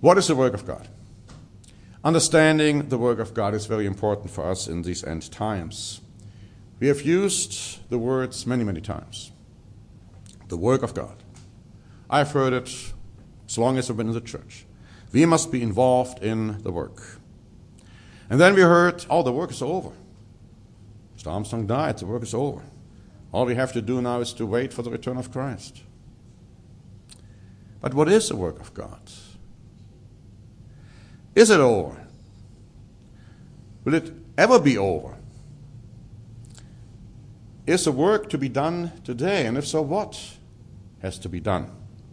What is the work of God? Understanding the work of God is very important for us in these end times. We have used the words many, many times. The work of God. I've heard it as long as I've been in the church. We must be involved in the work. And then we heard, the work is over. Mr. Armstrong died, the work is over. All we have to do now is to wait for the return of Christ. But what is the work of God? Is it over? Will it ever be over? Is the work to be done today? And if so, what has to be done?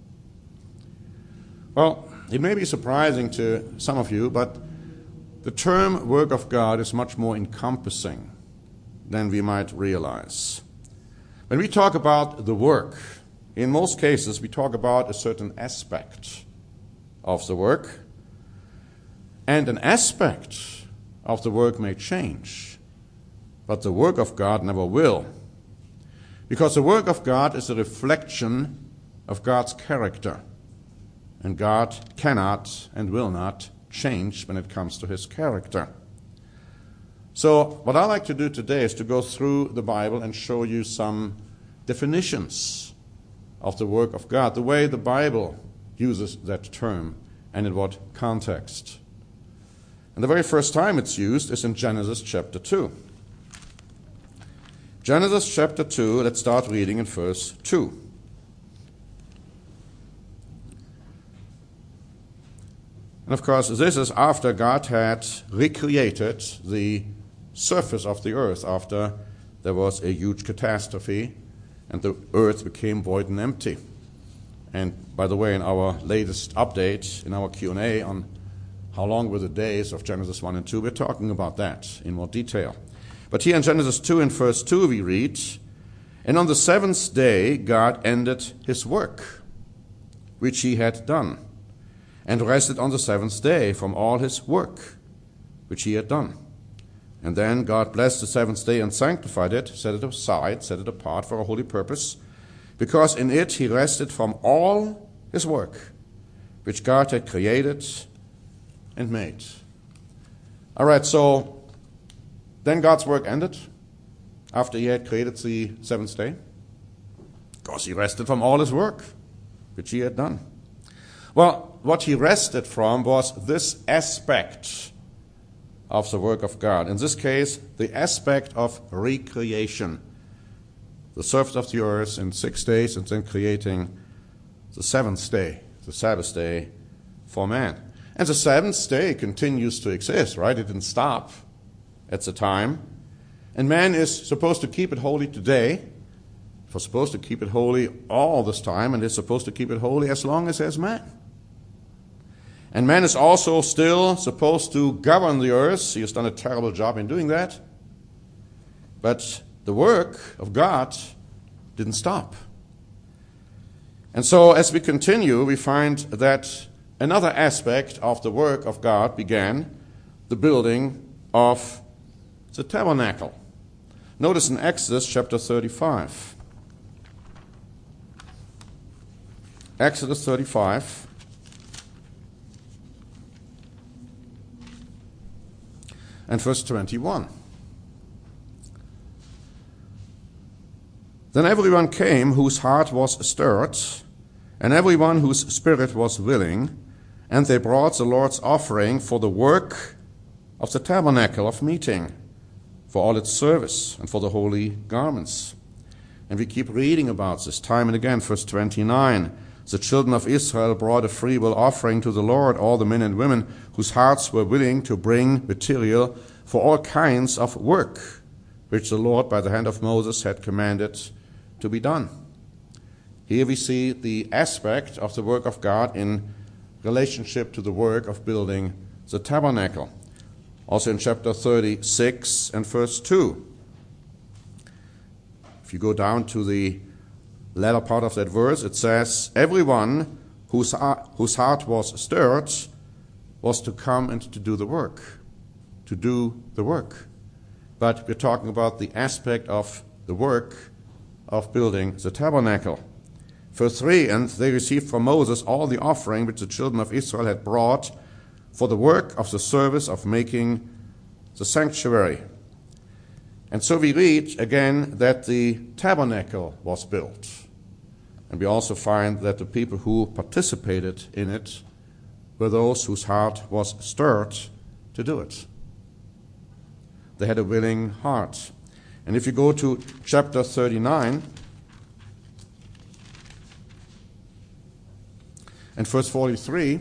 Well, it may be surprising to some of you, but the term work of God is much more encompassing than we might realize. When we talk about the work, in most cases we talk about a certain aspect of the work, and an aspect of the work may change, but the work of God never will. Because the work of God is a reflection of God's character, and God cannot and will not change when it comes to his character. So what I like to do today is to go through the Bible and show you some definitions of the work of God, the way the Bible uses that term and in what context. And the very first time it's used is in Genesis chapter 2. Genesis chapter 2, let's start reading in verse 2. And of course, this is after God had recreated the surface of the earth, after there was a huge catastrophe and the earth became void and empty. And by the way, in our latest update, in our Q&A on how long were the days of Genesis 1 and 2, we're talking about that in more detail. But here in Genesis 2 and verse 2 we read, "And on the seventh day God ended his work, which he had done, and rested on the seventh day from all his work, which he had done. And then God blessed the seventh day and sanctified it, set it aside, set it apart for a holy purpose, because in it he rested from all his work, which God had created and made." All right, so then God's work ended after he had created the seventh day, because he rested from all his work, which he had done. Well, what he rested from was this aspect of the work of God. In this case, the aspect of recreation. The surface of the earth in 6 days and then creating the seventh day, the Sabbath day for man. And the seventh day continues to exist, right? It didn't stop at the time. And man is supposed to keep it holy today. We're supposed to keep it holy all this time, and is supposed to keep it holy as long as there's man. And man is also still supposed to govern the earth. He has done a terrible job in doing that. But the work of God didn't stop. And so as we continue, we find that another aspect of the work of God began, the building of the tabernacle. Notice in Exodus chapter 35. Exodus 35. And verse 21. "Then everyone came whose heart was stirred, and everyone whose spirit was willing, and they brought the Lord's offering for the work of the tabernacle of meeting, for all its service, and for the holy garments." And we keep reading about this time and again. Verse 29. "The children of Israel brought a freewill offering to the Lord, all the men and women whose hearts were willing to bring material for all kinds of work, which the Lord by the hand of Moses had commanded to be done." Here we see the aspect of the work of God in relationship to the work of building the tabernacle. Also in chapter 36 and verse 2. If you go down to the latter part of that verse, it says, "Everyone whose heart was stirred was to come and to do the work." To do the work. But we're talking about the aspect of the work of building the tabernacle. Verse 3, and they received from Moses all the offering which the children of Israel had brought for the work of the service of making the sanctuary. And so we read again that the tabernacle was built. And we also find that the people who participated in it were those whose heart was stirred to do it. They had a willing heart. And if you go to chapter 39 and verse 43,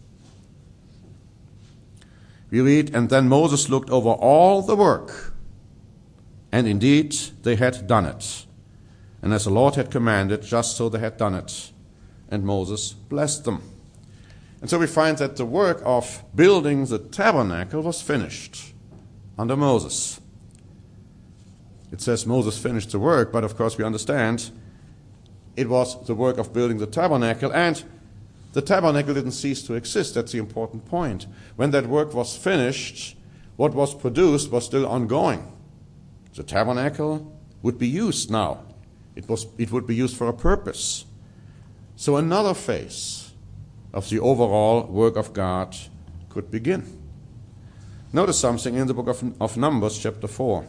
we read, and then Moses looked over all the work, and indeed they had done it. And as the Lord had commanded, just so they had done it. And Moses blessed them. And so we find that the work of building the tabernacle was finished under Moses. It says Moses finished the work, but of course we understand it was the work of building the tabernacle, and the tabernacle didn't cease to exist. That's the important point. When that work was finished, what was produced was still ongoing. The tabernacle would be used now. It would be used for a purpose. So another phase of the overall work of God could begin. Notice something in the book of Numbers, chapter 4.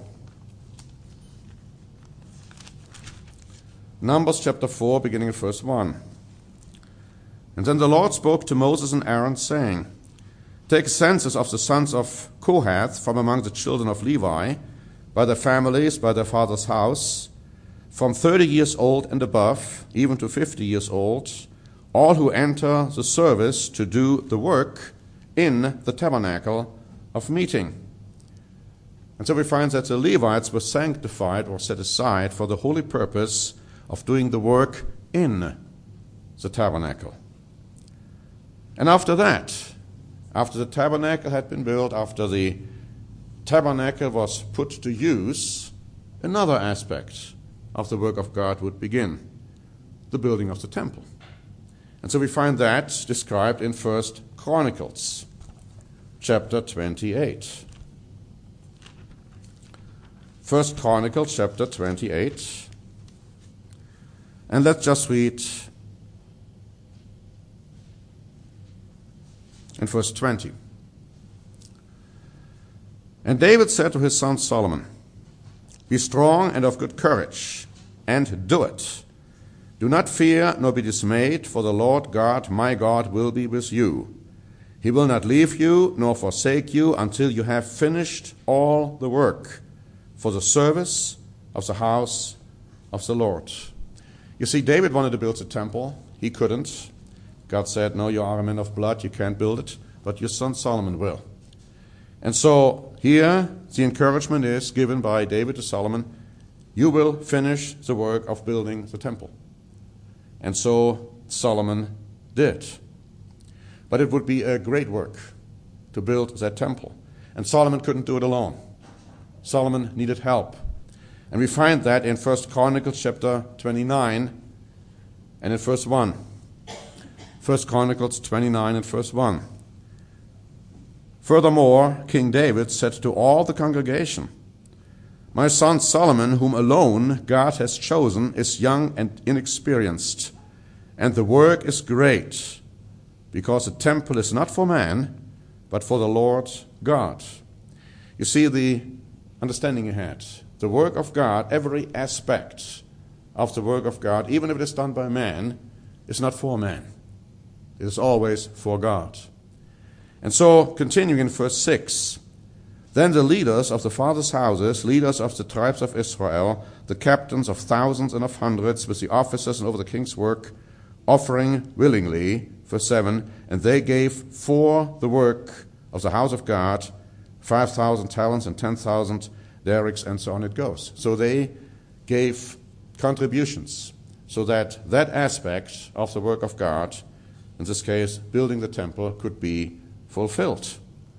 Numbers chapter 4, beginning at verse 1. And then the Lord spoke to Moses and Aaron, saying, take a census of the sons of Kohath from among the children of Levi, by their families, by their father's house, from 30 years old and above, even to 50 years old, all who enter the service to do the work in the tabernacle of meeting. And so we find that the Levites were sanctified or set aside for the holy purpose of doing the work in the tabernacle. And after that, after the tabernacle had been built, after the tabernacle was put to use, another aspect of the work of God would begin, the building of the temple. And so we find that described in 1 Chronicles, chapter 28. 1 Chronicles, chapter 28. And let's just read in verse 20. And David said to his son Solomon, be strong and of good courage, and do it. Do not fear nor be dismayed, for the Lord God, my God, will be with you. He will not leave you nor forsake you until you have finished all the work for the service of the house of the Lord. You see, David wanted to build a temple. He couldn't. God said, no, you are a man of blood, you can't build it, but your son Solomon will. And so here the encouragement is given by David to Solomon, you will finish the work of building the temple. And so Solomon did. But it would be a great work to build that temple. And Solomon couldn't do it alone. Solomon needed help. And we find that in 1 Chronicles chapter 29 and in verse 1. 1 Chronicles 29 and verse 1. Furthermore, King David said to all the congregation, my son Solomon, whom alone God has chosen, is young and inexperienced, and the work is great, because the temple is not for man, but for the Lord God. You see the understanding you had. The work of God, every aspect of the work of God, even if it is done by man, is not for man. It is always for God. And so, continuing in verse 6, then the leaders of the fathers' houses, leaders of the tribes of Israel, the captains of thousands and of hundreds, with the officers and over the king's work, offering willingly, verse 7, and they gave for the work of the house of God 5,000 talents and 10,000 derricks, and so on it goes. So they gave contributions so that that aspect of the work of God, in this case building the temple, could be fulfilled.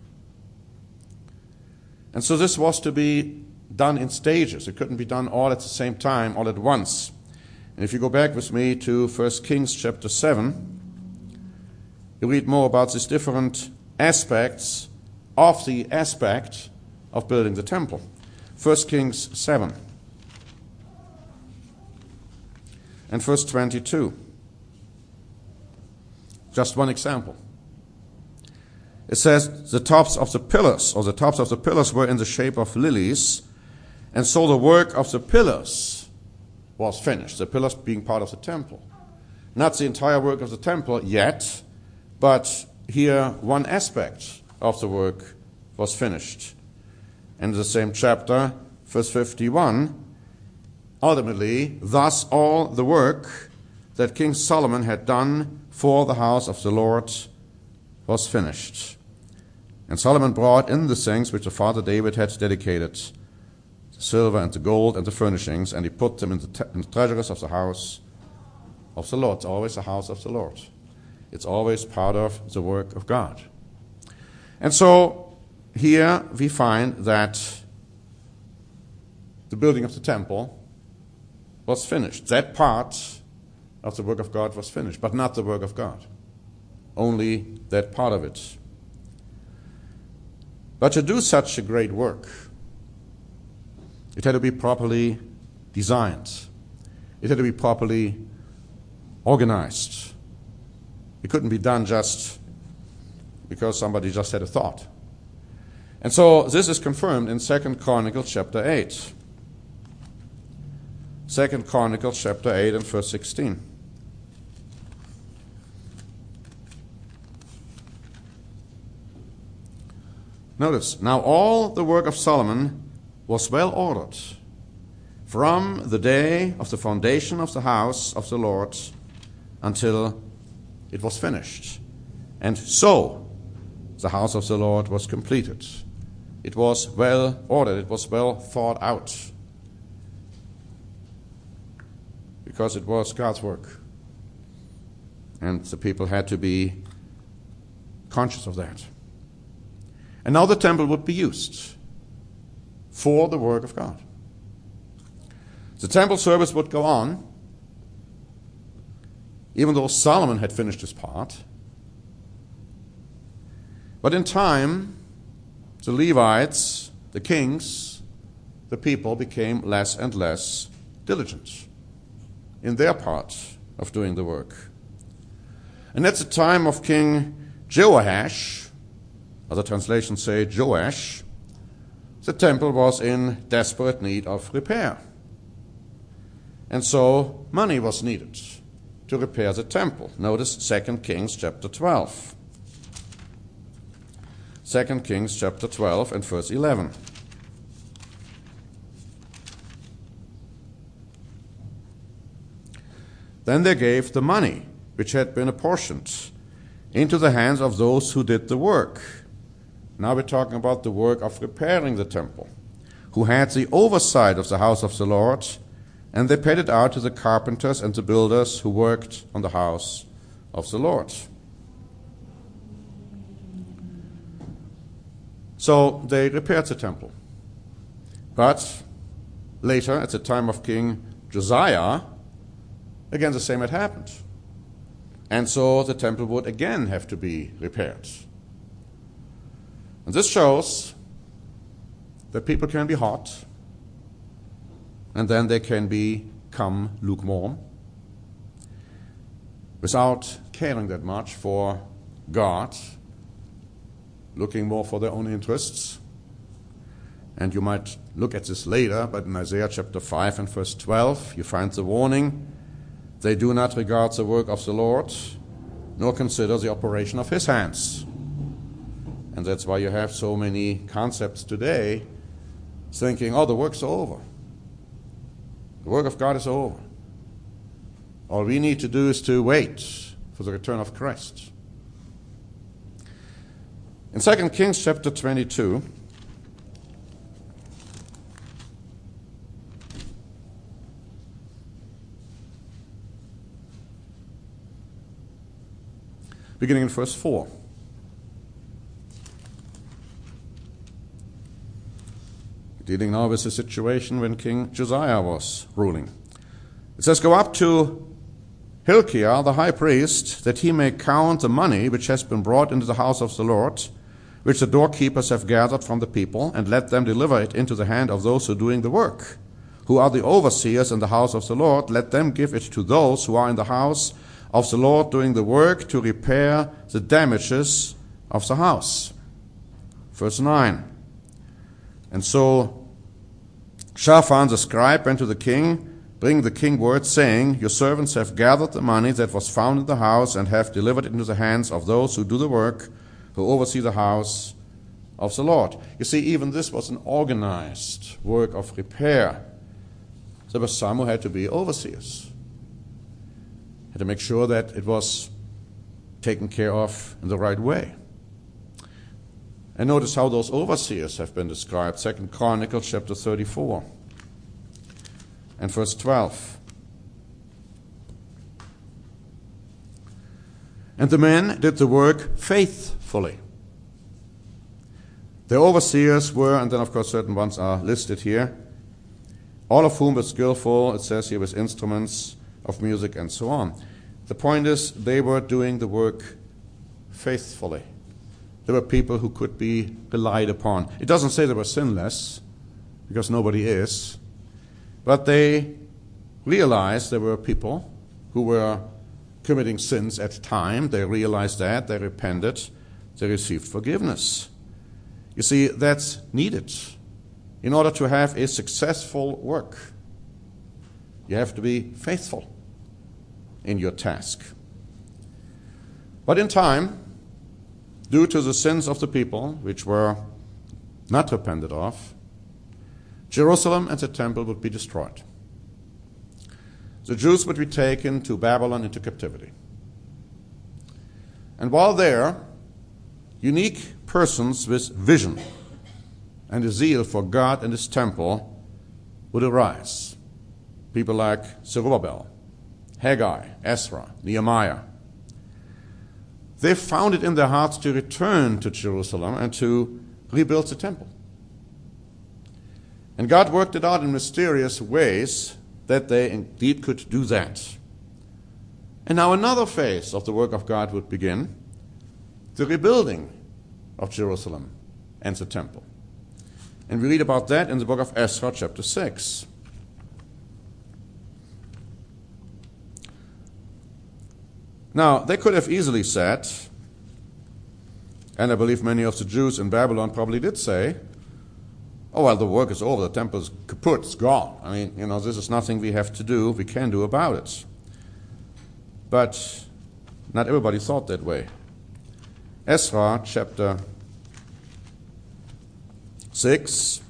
And so this was to be done in stages. It couldn't be done all at the same time, all at once. And if you go back with me to 1 Kings chapter 7, you read more about these different aspects of the aspect of building the temple. 1 Kings 7 and verse 22. Just one example. It says the tops of the pillars, or the tops of the pillars were in the shape of lilies, and so the work of the pillars was finished, the pillars being part of the temple. Not the entire work of the temple yet, but here one aspect of the work was finished. In the same chapter, verse 51, ultimately, thus all the work that King Solomon had done for the house of the Lord was finished. And Solomon brought in the things which the father David had dedicated, the silver and the gold and the furnishings, and he put them in the treasuries of the house of the Lord. It's always the house of the Lord. It's always part of the work of God. And so here we find that the building of the temple was finished. That part of the work of God was finished, but not the work of God. Only that part of it. But to do such a great work, it had to be properly designed. It had to be properly organized. It couldn't be done just because somebody just had a thought. And so this is confirmed in 2 Chronicles chapter 8. 2 Chronicles chapter 8 and verse 16. Notice, now all the work of Solomon was well ordered from the day of the foundation of the house of the Lord until it was finished. And so the house of the Lord was completed. It was well ordered. It was well thought out. Because it was God's work. And the people had to be conscious of that. And now the temple would be used for the work of God. The temple service would go on, even though Solomon had finished his part. But in time, the Levites, the kings, the people became less and less diligent in their part of doing the work. And at the time of King Jehoash, other translations say Joash, the temple was in desperate need of repair. And so money was needed to repair the temple. Notice 2 Kings chapter 12. 2 Kings chapter 12 and verse 11. Then they gave the money which had been apportioned into the hands of those who did the work. Now we're talking about the work of repairing the temple, who had the oversight of the house of the Lord, and they paid it out to the carpenters and the builders who worked on the house of the Lord. So they repaired the temple. But later, at the time of King Josiah, again the same had happened. And so the temple would again have to be repaired. And this shows that people can be hot, and then they can become lukewarm, without caring that much for God, looking more for their own interests. And you might look at this later, but in Isaiah chapter 5 and verse 12, you find the warning, they do not regard the work of the Lord, nor consider the operation of his hands. And that's why you have so many concepts today thinking, oh, the work's over. The work of God is over. All we need to do is to wait for the return of Christ. In 2 Kings chapter 22, beginning in verse 4. Dealing now with the situation when King Josiah was ruling. It says, go up to Hilkiah, the high priest, that he may count the money which has been brought into the house of the Lord, which the doorkeepers have gathered from the people, and let them deliver it into the hand of those who are doing the work, who are the overseers in the house of the Lord. Let them give it to those who are in the house of the Lord doing the work to repair the damages of the house. Verse 9. And so Shaphan the scribe went to the king, bringing the king word, saying, Your servants have gathered the money that was found in the house and have delivered it into the hands of those who do the work, who oversee the house of the Lord. You see, even this was an organized work of repair. There were some who had to be overseers, had to make sure that it was taken care of in the right way. And notice how those overseers have been described. 2 Chronicles chapter 34 and verse 12. And the men did the work faithfully. The overseers were, and then of course certain ones are listed here, all of whom were skillful, it says here, with instruments of music and so on. The point is, they were doing the work faithfully. There were people who could be relied upon. It doesn't say they were sinless, because nobody is, but they realized there were people who were committing sins at the time. They realized that, they repented, they received forgiveness. You see, that's needed in order to have a successful work. You have to be faithful in your task. But in time, due to the sins of the people, which were not repented of, Jerusalem and the temple would be destroyed. The Jews would be taken to Babylon into captivity. And while there, unique persons with vision and a zeal for God and His temple would arise. People like Zerubbabel, Haggai, Ezra, Nehemiah. They found it in their hearts to return to Jerusalem and to rebuild the temple. And God worked it out in mysterious ways that they indeed could do that. And now another phase of the work of God would begin, the rebuilding of Jerusalem and the temple. And we read about that in the book of Ezra, chapter 6. Now, they could have easily said, and I believe many of the Jews in Babylon probably did say, oh, well, the work is over, the temple is kaput, it's gone. I mean, this is nothing we have to do, we can do about it. But not everybody thought that way. Ezra chapter 6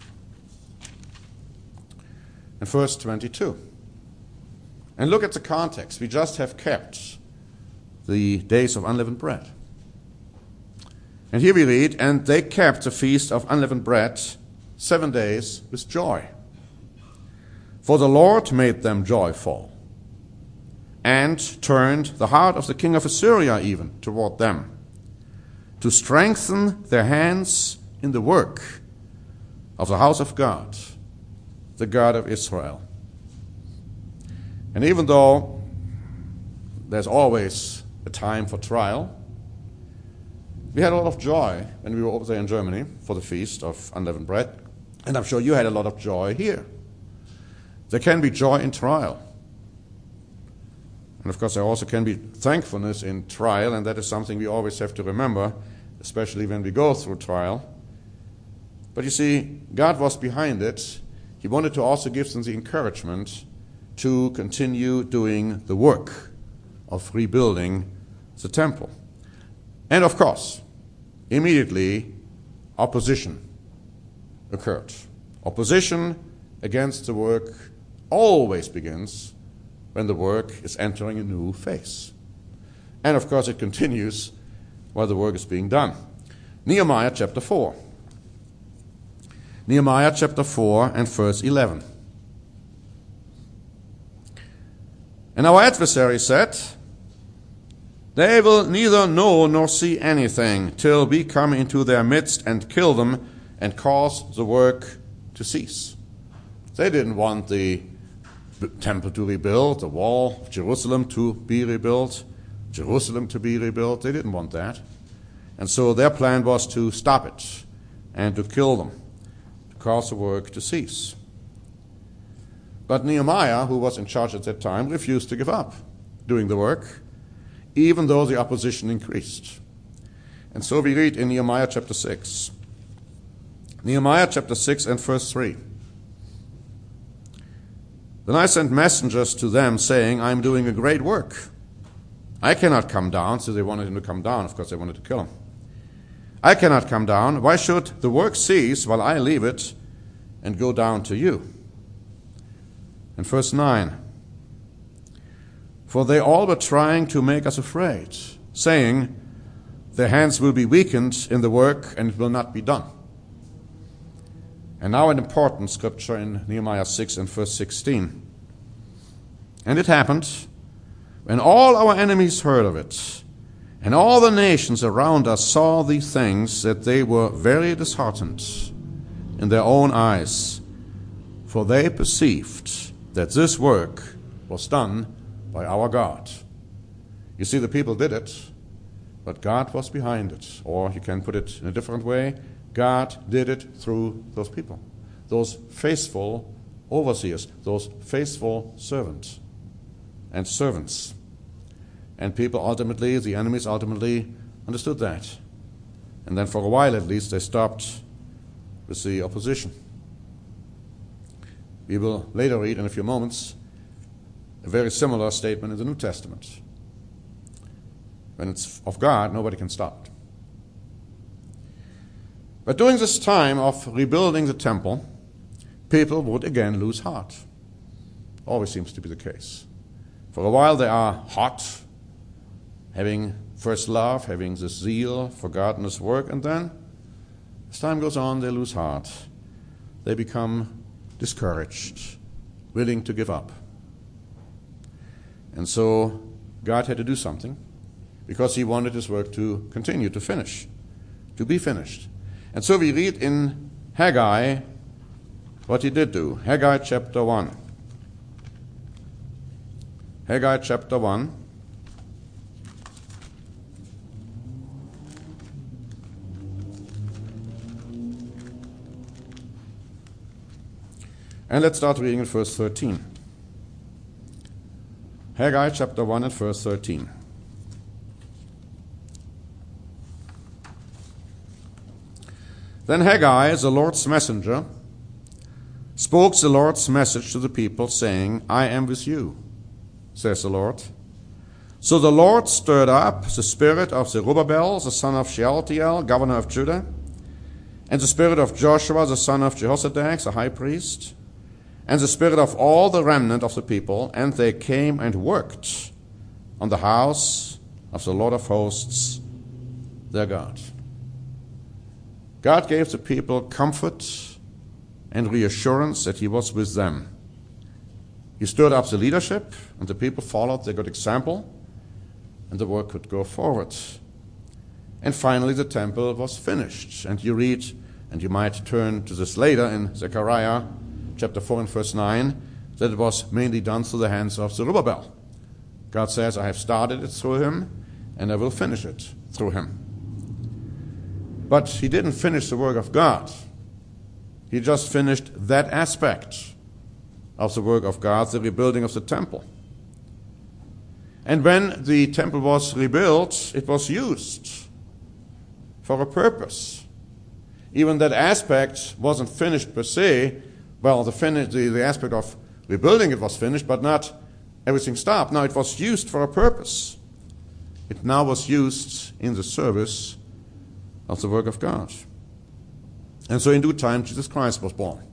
and verse 22. And look at the context. We just have kept the days of unleavened bread. And here we read, and they kept the feast of unleavened bread 7 days with joy. For the Lord made them joyful, and turned the heart of the king of Assyria even toward them, to strengthen their hands in the work of the house of God, the God of Israel. And even though there's always a time for trial, we had a lot of joy when we were over there in Germany for the Feast of Unleavened Bread, and I'm sure you had a lot of joy here. There can be joy in trial. And of course there also can be thankfulness in trial, and that is something we always have to remember, especially when we go through trial. But you see, God was behind it. He wanted to also give them the encouragement to continue doing the work of rebuilding the temple. And of course, immediately opposition occurred. Opposition against the work always begins when the work is entering a new phase. And of course it continues while the work is being done. Nehemiah chapter 4. Nehemiah chapter 4 and verse 11. And our adversary said, they will neither know nor see anything till we come into their midst and kill them and cause the work to cease. They didn't want the temple to rebuild, the wall of Jerusalem to be rebuilt, Jerusalem to be rebuilt. They didn't want that. And so their plan was to stop it and to kill them, to cause the work to cease. But Nehemiah, who was in charge at that time, refused to give up doing the work. even though the opposition increased. And so we read in Nehemiah chapter 6. Nehemiah chapter 6 and verse 3. Then I sent messengers to them saying, I am doing a great work. I cannot come down. So they wanted him to come down. Of course, they wanted to kill him. I cannot come down. Why should the work cease while I leave it and go down to you? And verse 9. For they all were trying to make us afraid, saying, their hands will be weakened in the work and it will not be done. And now an important scripture in Nehemiah 6 and verse 16. And it happened, when all our enemies heard of it, and all the nations around us saw these things, that they were very disheartened in their own eyes, for they perceived that this work was done by our God. You see, the people did it, but God was behind it. Or you can put it in a different way, God did it through those people, those faithful overseers, those faithful servants. And people ultimately, the enemies ultimately understood that. And then for a while at least, they stopped with the opposition. We will later read in a few moments a very similar statement in the New Testament. When it's of God, nobody can stop it. But during this time of rebuilding the temple, people would again lose heart. Always seems to be the case. For a while they are hot, having first love, having this zeal for God and His work, and then as time goes on, they lose heart. They become discouraged, willing to give up. And so God had to do something, because He wanted His work to continue, to finish, to be finished. And so we read in Haggai what He did do. Haggai chapter 1. Haggai chapter 1. And let's start reading in verse 13. Haggai chapter 1 and verse 13. Then Haggai, the Lord's messenger, spoke the Lord's message to the people, saying, I am with you, says the Lord. So the Lord stirred up the spirit of Zerubbabel, the son of Shealtiel, governor of Judah, and the spirit of Joshua, the son of Jehozadak, the high priest, and the spirit of all the remnant of the people, and they came and worked on the house of the Lord of hosts, their God. God gave the people comfort and reassurance that He was with them. He stirred up the leadership, and the people followed their good example, and the work could go forward. And finally the temple was finished. And you read, and you might turn to this later in Zechariah chapter 4 and verse 9, that it was mainly done through the hands of Zerubbabel. God says, I have started it through him, and I will finish it through him. But He didn't finish the work of God. He just finished that aspect of the work of God, the rebuilding of the temple. And when the temple was rebuilt, it was used for a purpose. Even that aspect wasn't finished per se. Well, the aspect of rebuilding it was finished, but not everything stopped. No, it was used for a purpose. It now was used in the service of the work of God. And so in due time, Jesus Christ was born.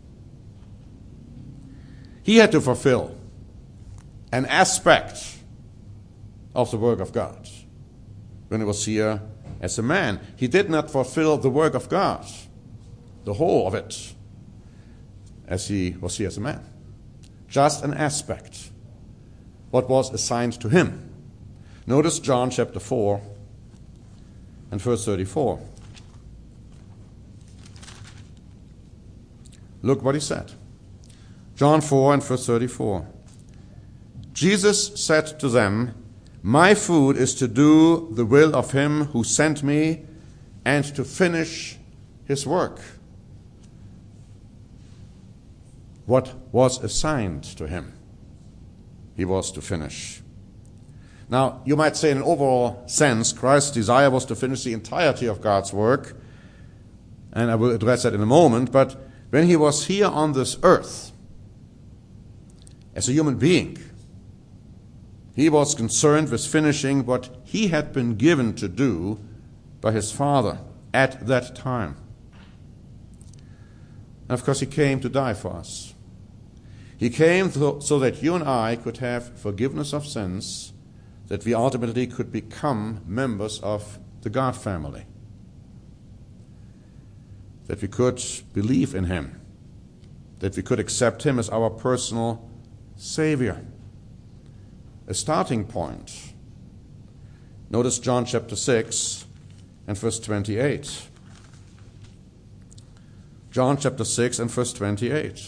He had to fulfill an aspect of the work of God when He was here as a man. He did not fulfill the work of God, the whole of it, as He was here as a man. Just an aspect, what was assigned to Him. Notice John chapter 4 and verse 34. Look what He said. John 4 and verse 34. Jesus said to them, my food is to do the will of Him who sent me and to finish His work. What was assigned to Him, He was to finish. Now, you might say in an overall sense, Christ's desire was to finish the entirety of God's work, and I will address that in a moment, but when he was here on this earth, as a human being, he was concerned with finishing what he had been given to do by his Father at that time. And of course, he came to die for us. He came so that you and I could have forgiveness of sins, that we ultimately could become members of the God family, that we could believe in him, that we could accept him as our personal Savior. A starting point. Notice John chapter 6 and verse 28. John chapter 6 and verse 28.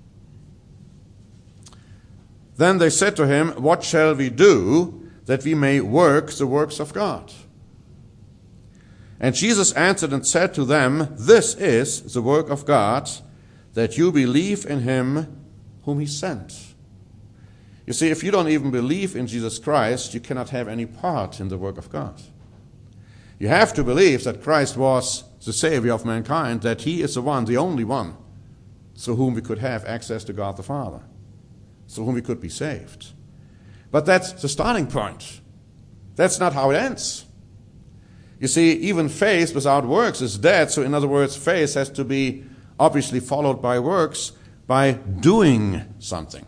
Then they said to him, "What shall we do that we may work the works of God?" And Jesus answered and said to them, "This is the work of God, that you believe in him whom he sent." You see, if you don't even believe in Jesus Christ, you cannot have any part in the work of God. You have to believe that Christ was the Savior of mankind, that he is the one, the only one, through whom we could have access to God the Father, through whom we could be saved. But that's the starting point. That's not how it ends. You see, even faith without works is dead. So in other words, faith has to be obviously followed by works, by doing something,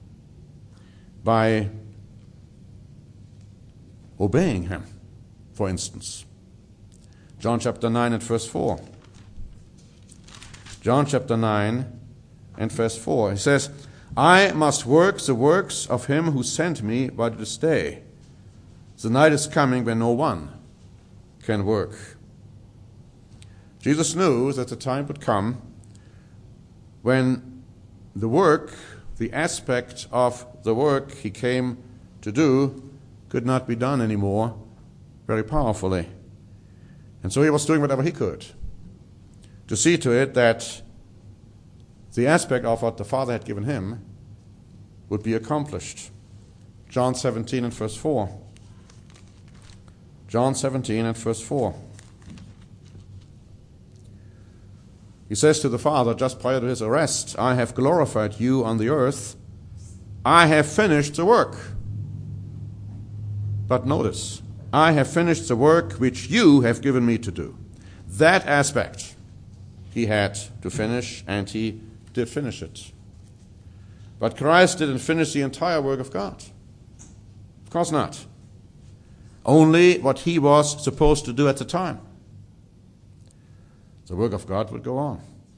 by obeying him, for instance. John chapter 9 and verse 4. John chapter 9 and verse 4. He says, "I must work the works of him who sent me while it is day. The night is coming when no one can work." Jesus knew that the time would come when the work, the aspect of the work he came to do, could not be done anymore very powerfully. And so he was doing whatever he could to see to it that the aspect of what the Father had given him would be accomplished. John 17 and verse 4. John 17 and verse 4. He says to the Father just prior to his arrest, "I have glorified you on the earth. I have finished the work." But notice, "I have finished the work which you have given me to do." That aspect he had to finish, and he did finish it. But Christ didn't finish the entire work of God. Of course not. Only what he was supposed to do at the time. The work of God would go on.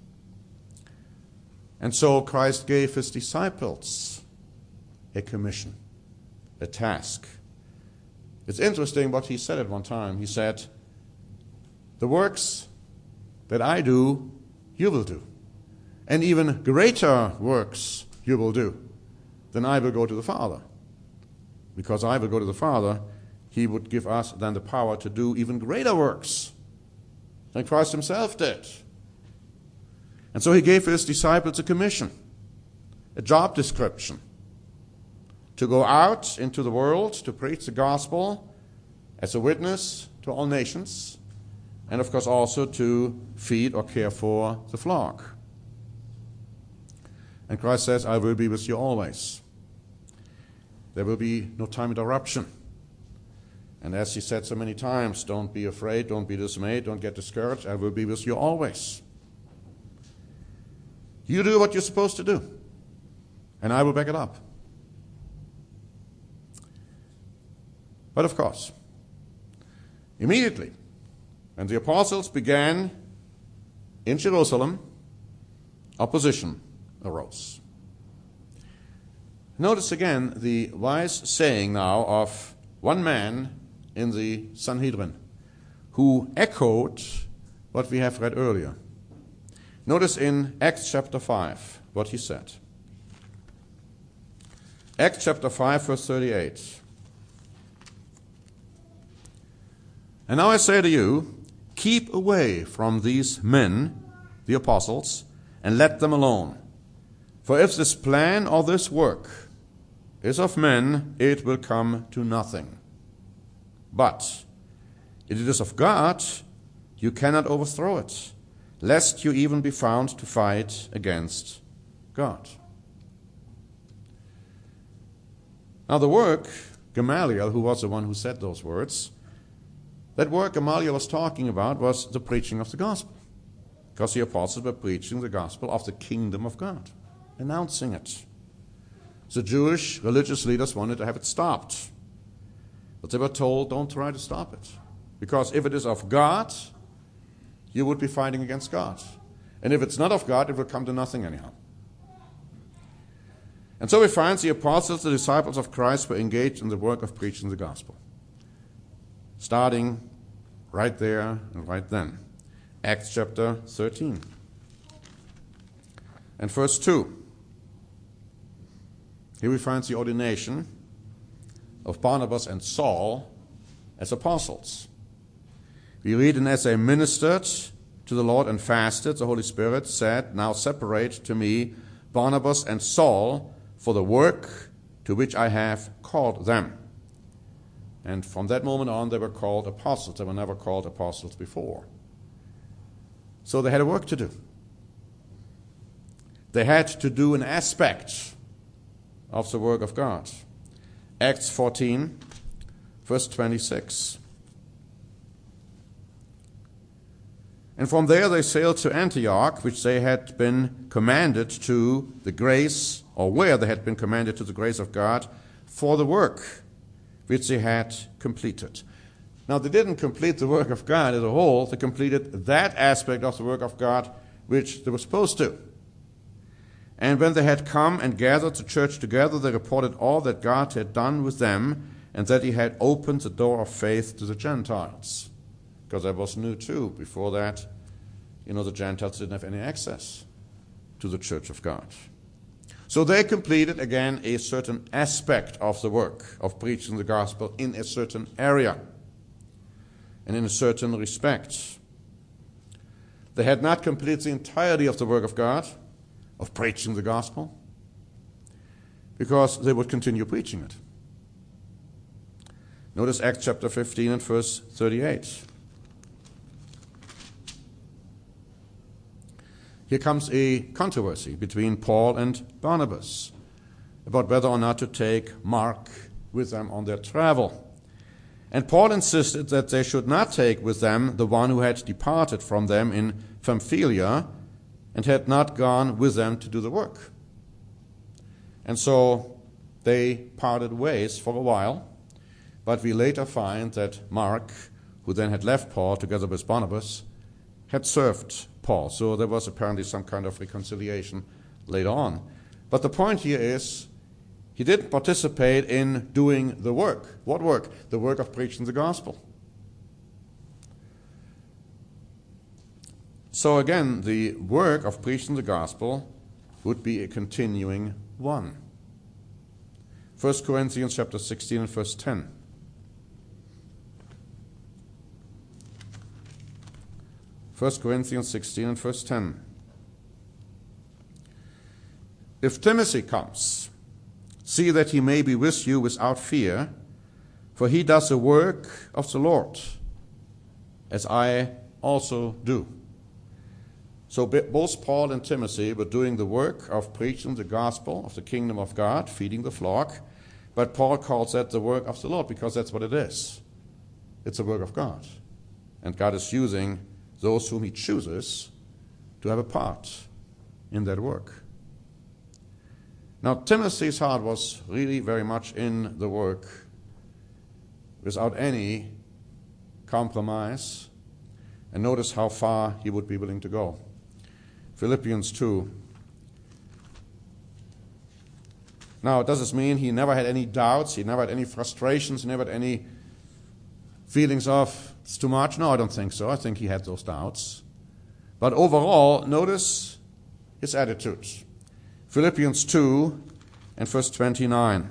And so Christ gave his disciples a commission, a task. It's interesting what he said at one time. He said, "The works that I do, you will do. And even greater works you will do. Then I will go to the Father. Because I will go to the Father, he would give us then the power to do even greater works than Christ himself did." And so he gave his disciples a commission, a job description, to go out into the world to preach the gospel as a witness to all nations, and of course also to feed or care for the flock. And Christ says, "I will be with you always." There will be no time interruption. And as he said so many times, don't be afraid, don't be dismayed, don't get discouraged. I will be with you always. You do what you're supposed to do, and I will back it up. But of course, immediately, when the apostles began in Jerusalem, opposition arose. Notice again the wise saying now of one man in the Sanhedrin who echoed what we have read earlier. Notice in Acts chapter 5 what he said. Acts chapter 5 verse 38. "And now I say to you, keep away from these men, the apostles, and let them alone. For if this plan or this work is of men, it will come to nothing. But if it is of God, you cannot overthrow it, lest you even be found to fight against God. Now the work, Gamaliel, who was the one who said those words, that work Gamaliel was talking about was the preaching of the gospel. Because the apostles were preaching the gospel of the kingdom of God, announcing it. The Jewish religious leaders wanted to have it stopped. But they were told, don't try to stop it. Because if it is of God, you would be fighting against God. And if it's not of God, it will come to nothing anyhow. And so we find the apostles, the disciples of Christ, were engaged in the work of preaching the gospel. Starting right there and right then. Acts chapter 13. And verse 2. Here we find the ordination of Barnabas and Saul as apostles. We read, and as they ministered to the Lord and fasted, the Holy Spirit said, now separate to me Barnabas and Saul for the work to which I have called them. And from that moment on, they were called apostles. They were never called apostles before. So they had a work to do. They had to do an aspect of the work of God. Acts 14, verse 26. And from there they sailed to Antioch, which they had been commanded to the grace, or where they had been commanded to the grace of God, for the work which they had completed. Now, they didn't complete the work of God as a whole. They completed that aspect of the work of God which they were supposed to. And when they had come and gathered the church together, they reported all that God had done with them, and that he had opened the door of faith to the Gentiles. Because that was new too. Before that, the Gentiles didn't have any access to the church of God. So they completed, again, a certain aspect of the work of preaching the gospel in a certain area and in a certain respect. They had not completed the entirety of the work of God, of preaching the gospel, because they would continue preaching it. Notice Acts chapter 15 and verse 38. Here comes a controversy between Paul and Barnabas about whether or not to take Mark with them on their travel. And Paul insisted that they should not take with them the one who had departed from them in Pamphylia and had not gone with them to do the work. And so they parted ways for a while, but we later find that Mark, who then had left Paul together with Barnabas, had served Paul. So there was apparently some kind of reconciliation later on. But the point here is, he didn't participate in doing the work. What work? The work of preaching the gospel. So again, the work of preaching the gospel would be a continuing one. 1 Corinthians chapter 16 and verse 10. First Corinthians 16 and verse 10. If Timothy comes, see that he may be with you without fear, for he does the work of the Lord, as I also do. So both Paul and Timothy were doing the work of preaching the gospel of the kingdom of God, feeding the flock, but Paul calls that the work of the Lord because that's what it is. It's the work of God. And God is using those whom he chooses to have a part in that work. Now, Timothy's heart was really very much in the work without any compromise. And notice how far he would be willing to go. Philippians 2. Now, does this mean he never had any doubts? He never had any frustrations? He never had any feelings of, it's too much? No, I don't think so. I think he had those doubts. But overall, notice his attitudes. Philippians 2 and verse 29.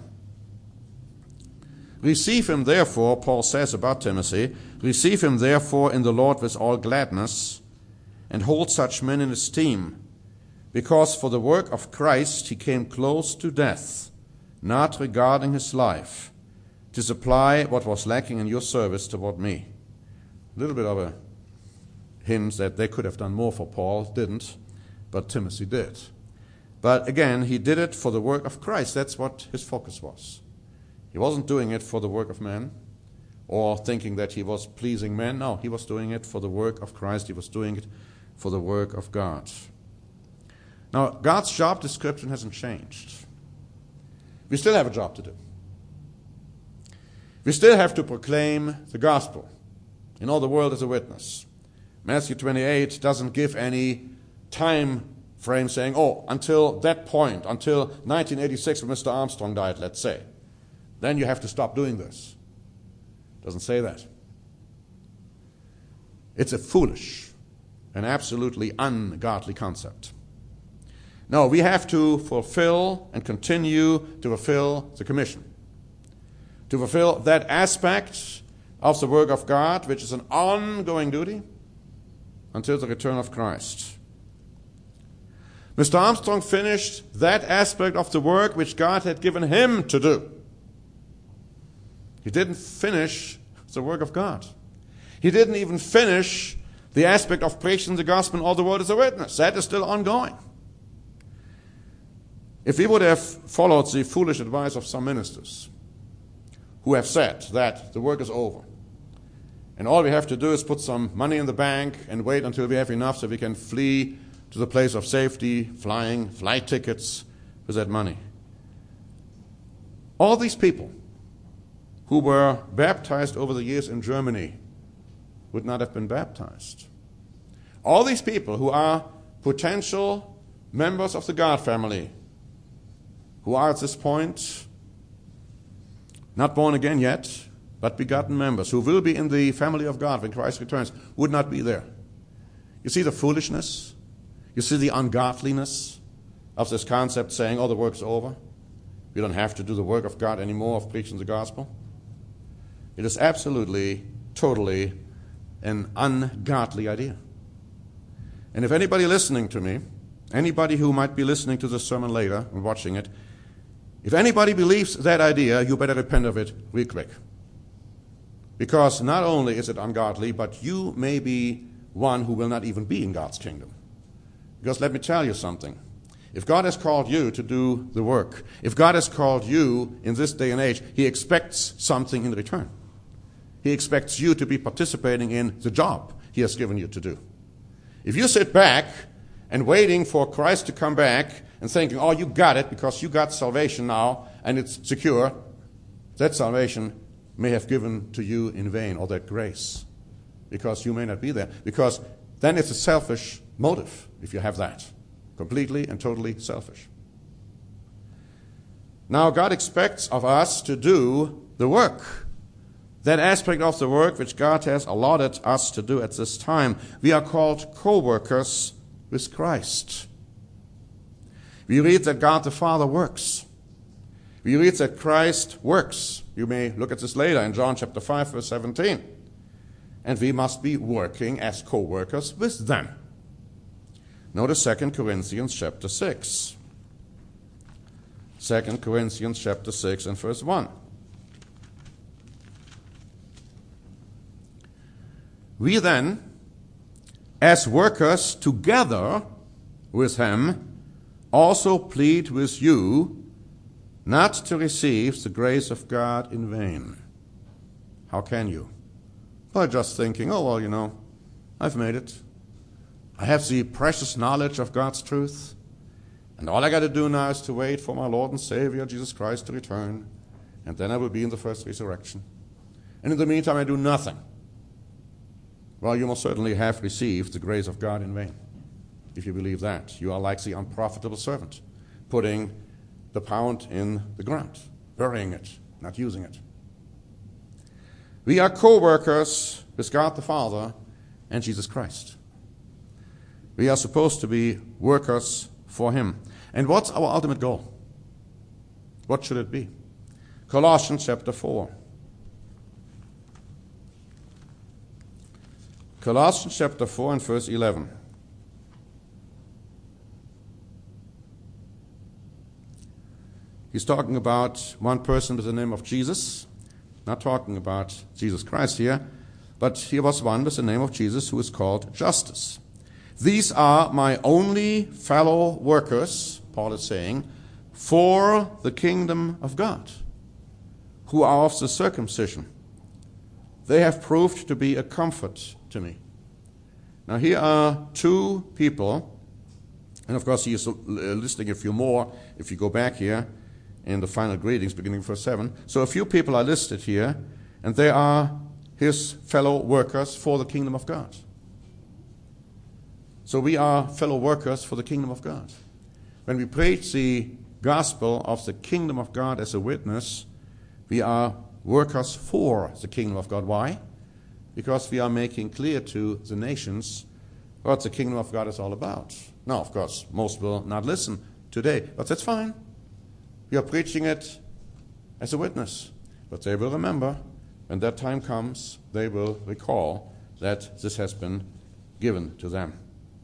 Receive him therefore, Paul says about Timothy, receive him therefore in the Lord with all gladness, and hold such men in esteem, because for the work of Christ he came close to death, not regarding his life, to supply what was lacking in your service toward me. A little bit of a hint that they could have done more for Paul, didn't, but Timothy did. But again, he did it for the work of Christ. That's what his focus was. He wasn't doing it for the work of man or thinking that he was pleasing men. No, he was doing it for the work of Christ. He was doing it for the work of God. Now, God's job description hasn't changed. We still have a job to do. We still have to proclaim the gospel in all the world as a witness. Matthew 28 doesn't give any time frame saying, oh, until that point, until 1986 when Mr. Armstrong died, let's say, then you have to stop doing this. It doesn't say that. It's a foolish and absolutely ungodly concept. No, we have to fulfill and continue to fulfill the commission. To fulfill that aspect of the work of God, which is an ongoing duty until the return of Christ. Mr. Armstrong finished that aspect of the work which God had given him to do. He didn't finish the work of God. He didn't even finish the aspect of preaching the gospel in all the world as a witness. That is still ongoing. If we would have followed the foolish advice of some ministers who have said that the work is over, and all we have to do is put some money in the bank and wait until we have enough so we can flee to the place of safety, flying flight tickets with that money. All these people who were baptized over the years in Germany would not have been baptized. All these people who are potential members of the God family, who are at this point not born again yet, but begotten members, who will be in the family of God when Christ returns, would not be there. You see the foolishness? You see the ungodliness of this concept saying, oh, the work's over. We don't have to do the work of God anymore of preaching the gospel. It is absolutely, totally an ungodly idea. And if anybody listening to me, anybody who might be listening to this sermon later and watching it, if anybody believes that idea, you better repent of it real quick. Because not only is it ungodly, but you may be one who will not even be in God's kingdom. Because let me tell you something. If God has called you to do the work, if God has called you in this day and age, He expects something in return. He expects you to be participating in the job He has given you to do. If you sit back and waiting for Christ to come back and thinking, oh, you got it because you got salvation now and it's secure, that salvation may have given to you in vain, or that grace, because you may not be there. Because then it's a selfish motive if you have that. Completely and totally selfish. Now, God expects of us to do the work. That aspect of the work which God has allotted us to do at this time. We are called co-workers with Christ. We read that God the Father works. We read that Christ works. You may look at this later in John chapter 5, verse 17. And we must be working as co-workers with them. Notice 2 Corinthians chapter 6. 2 Corinthians chapter 6 and verse 1. We then, as workers together with Him, also plead with you not to receive the grace of God in vain. How can you? By just thinking, oh, well, you know, I've made it. I have the precious knowledge of God's truth, and all I got to do now is to wait for my Lord and Savior, Jesus Christ, to return, and then I will be in the first resurrection. And in the meantime, I do nothing. Well, you most certainly have received the grace of God in vain. If you believe that, you are like the unprofitable servant, putting the pound in the ground, burying it, not using it. We are co-workers with God the Father and Jesus Christ. We are supposed to be workers for Him. And what's our ultimate goal? What should it be? Colossians chapter 4. Colossians chapter 4 and verse 11. He's talking about one person with the name of Jesus, not talking about Jesus Christ here, but here was one with the name of Jesus who is called Justus. These are my only fellow workers, Paul is saying, for the kingdom of God, who are of the circumcision. They have proved to be a comfort to me. Now here are two people, and of course he is listing a few more if you go back here in the final greetings beginning verse 7. So a few people are listed here, and they are his fellow workers for the kingdom of God. So we are fellow workers for the kingdom of God. When we preach the gospel of the kingdom of God as a witness, we are workers for the kingdom of God. Why? Because we are making clear to the nations what the kingdom of God is all about. Now, of course, most will not listen today, but that's fine. We are preaching it as a witness. But they will remember, when that time comes, they will recall that this has been given to them.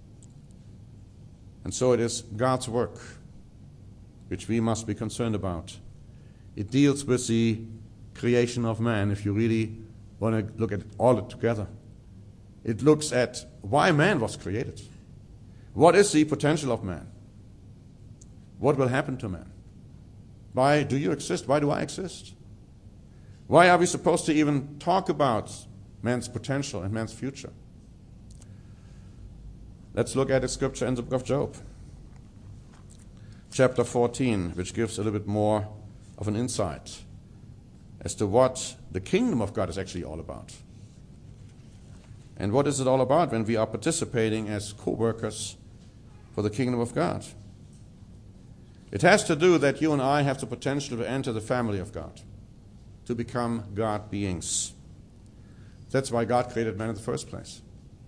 And so it is God's work which we must be concerned about. It deals with the creation of man, if you really want to look at all it together. It looks at why man was created. What is the potential of man? What will happen to man? Why do you exist? Why do I exist? Why are we supposed to even talk about man's potential and man's future? Let's look at a scripture in the book of Job, chapter 14, which gives a little bit more of an insight as to what the kingdom of God is actually all about. And what is it all about when we are participating as co-workers for the kingdom of God? It has to do that you and I have the potential to enter the family of God, to become God beings. That's why God created man in the first place.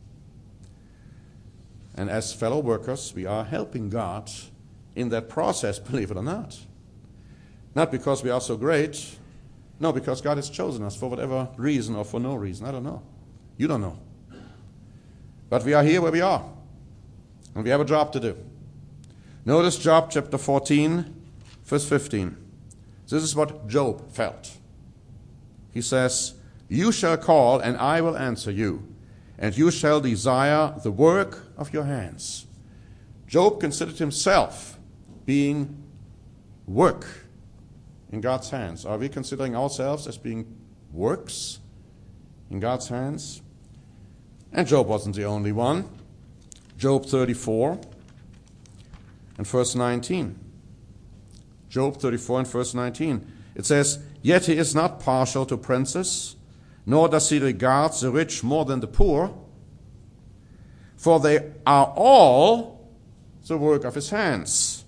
And as fellow workers, we are helping God in that process, believe it or not. Not because we are so great, no, because God has chosen us for whatever reason or for no reason. I don't know. You don't know. But we are here where we are, and we have a job to do. Notice Job chapter 14, verse 15. This is what Job felt. He says, "You shall call, and I will answer you, and you shall desire the work of your hands." Job considered himself being work in God's hands. Are we considering ourselves as being works in God's hands? And Job wasn't the only one. Job 34 and verse 19. Job 34 and verse 19. It says, "Yet he is not partial to princes, nor does he regard the rich more than the poor, for they are all the work of his hands."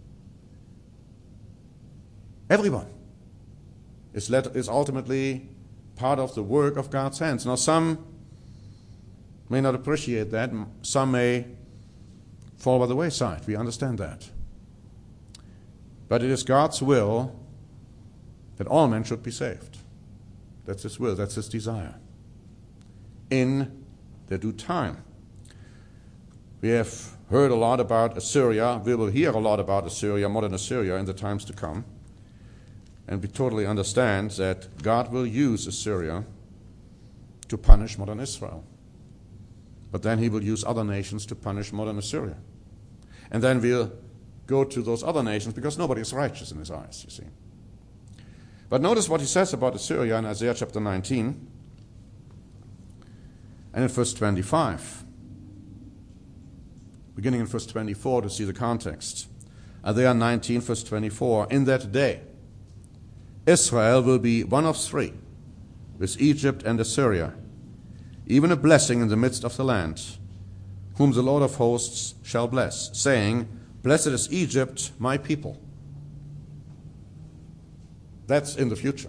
Everyone is ultimately part of the work of God's hands. Now, some may not appreciate that. Some may fall by the wayside. We understand that. But it is God's will that all men should be saved. That's his will. That's his desire. In their due time. We have heard a lot about Assyria. We will hear a lot about Assyria, modern Assyria, in the times to come. And we totally understand that God will use Assyria to punish modern Israel. But then he will use other nations to punish modern Assyria. And then we'll go to those other nations because nobody is righteous in his eyes, you see. But notice what he says about Assyria in Isaiah chapter 19 and in verse 25. Beginning in verse 24 to see the context. Isaiah 19 verse 24. "In that day Israel will be one of three, with Egypt and Assyria, even a blessing in the midst of the land, whom the Lord of hosts shall bless, saying, Blessed is Egypt, my people." That's in the future.